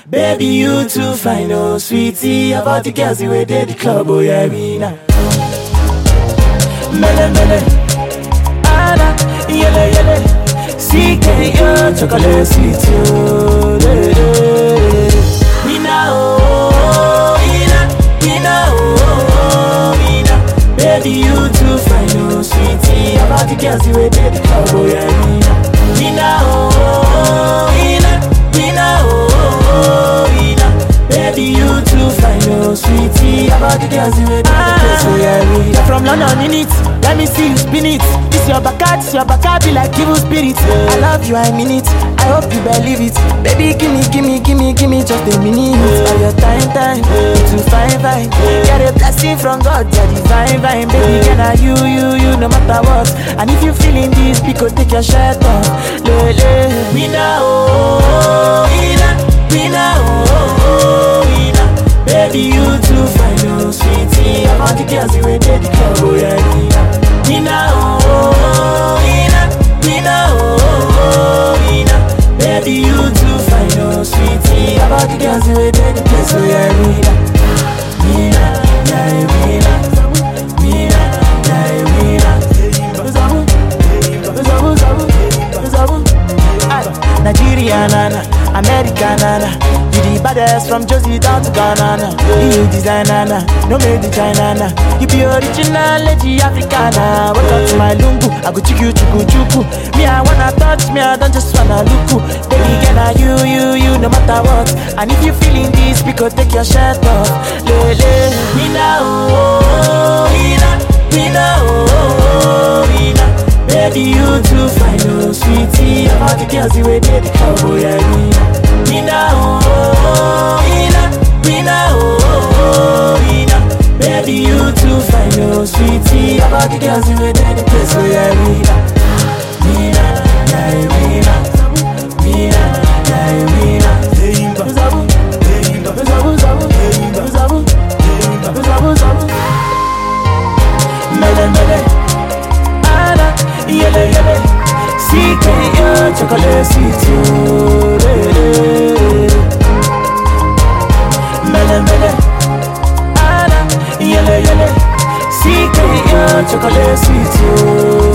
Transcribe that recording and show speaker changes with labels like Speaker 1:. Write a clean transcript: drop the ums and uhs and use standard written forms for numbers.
Speaker 1: Baby, you too fine, oh sweetie. About the girls you wait at the club, oh yeah, me now. Mele mele, Anna, yele yele. CK, yo, chocolate sweet, yo. Mina, oh, Mina, oh, Mina. Baby, you too fine, oh sweetie. About the girls you wait at the club, oh yeah, me now. Mina, oh, Mina, oh, Mina. Baby, you too fine, oh sweetie. About the girls you wait at the place, oh yeah, me now. From London in it, let me see you spin it. This your back, be like evil spirit. I love you, I mean it. I hope you believe it. Baby, gimme just a minute. All your time, too fine. Get a blessing from God, yeah, divine. Baby, can I you, no matter what. And if you feeling this, because take your shirt off. Mina, oh, Mina, oh, Mina. Baby, you too fine, oh sweetie. About the girls you wait at the club, oh yeah, Mina, oh, Mina, oh, Mina. Baby, you too fine, oh sweetie. About the girls you wait at the place, oh yeah, Mina, yeah, Mina, yeah, Mina. Nigeria, nana, America, nana. You the baddest from Josie down to Ghana. You designer, no made in China. You be original, lady Africana. Welcome to my lungu, I go chuku. Me, I wanna touch, me, I don't just wanna look. Baby, can I you, no matter what. And if you feeling this, because take your shirt off. Mina, oh, Mina, oh, Mina. Baby, you too fine, oh sweetie. About the girls you wait at the club, oh yeah, Mina, oh, Mina, oh, Mina. Baby, you too fine, oh sweetie. About the girls you wait at the place, oh yeah, Mina, yeah, Mina. Mele mele, Anna, yele yele. CK, yo, chocolate sweet, yo. Mele mele, Anna, yele yele. CK, yo, chocolate sweet, yo.